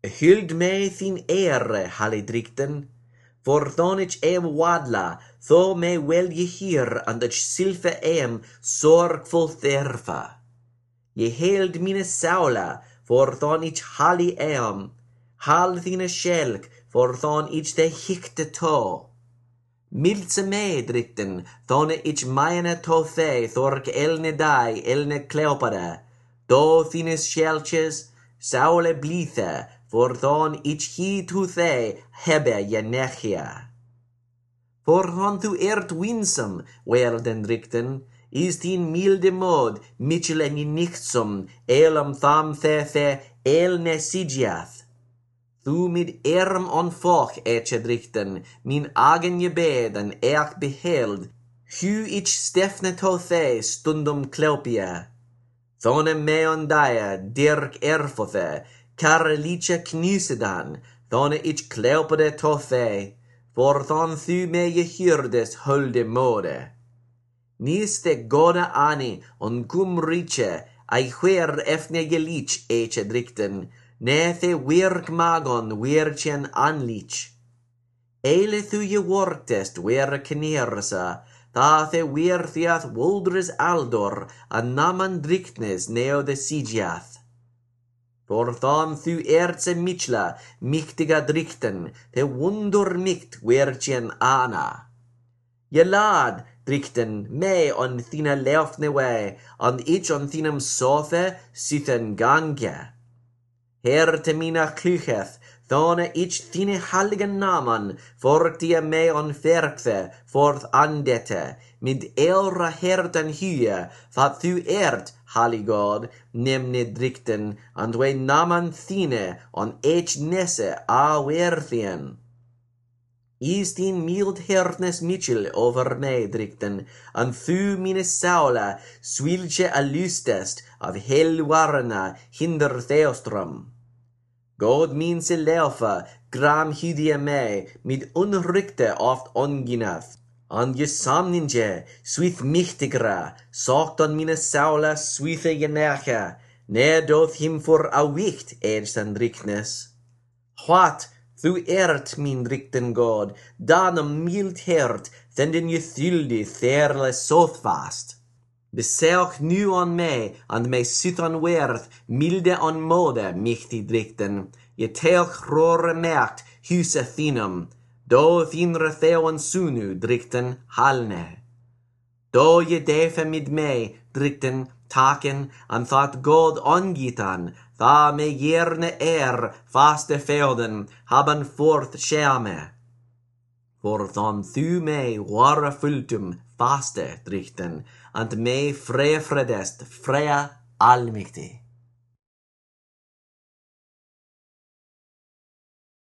Hyld mij thien ere, halidrikten, voor dan ich wadla, tho mij wel je hier, en dat silfe zorgvol therfa. Je held mine saula, voor dan ich hali hal thine sjelk, voor dan ich de hikte to. Miltse mij drikten, thone ich meine to the, thork elne dai, elne kleopade, do thine sjelches, saule blithe, voor dan ich hi to the, hebbe je nechia. Voor dan tu winsome, welden drikten, is din milde mod, michel en je nichtsum, elam tham the, elne sigiath. Thu mit on foch drikten, min agen je bed en beheld, hu ich stefne to the stundum kleopia. Thone meon dia, dirk erfothe, karelice knusedan, thone ich kleopade to the, for thon thu me je hyrdes hulde mode. Nis de goda ani on gumrice, ai huer efne gelich drikten, ne the wirk magon wirchen anlich. Eile thu je wortest wer knersa, tha the wirthiath woldres aldor, an naman driktnes neo de sigiath. For thon thu ertse michla, michtiga drikten, the wundur micht wirchen ana. Je lad, drikten, me on thina leofne we, on ich on thinam sothe, sithen gange. Her te mina klucheth, thone ich thine halligen naman, fortia me on verkthe, forth andete, mid elra herten hye, that thu halligod, nemne drikten, and we naman thine, on ich nesse a werthien. Is din mild hertnes michel over me drikten, and thu mine saula, swilche alustest, av helwarna hinder theostrum. God min se leofa, gram hydia me, mid unrykte oft onginath. And je samninge, swith michtigra, socht on mine saula swithe genercha, ne doth him for a wicht san driknes. What, thu min drikten God, danum mild hert, thenden je thyldi therle sothfast. Beseoch nu on me, and me sit on werth, milde on mode, michti drikten, je teoch rore merkt, huse thinum, do thinre theon sunu, drikten, halne. Do je defe mid me, drikten, taken, and thought God ongitan, tha me jerne faste feoden, haben forth scherme. For thon thu me wara fultum, faste drikten, and me frefredest, freya allmichtig.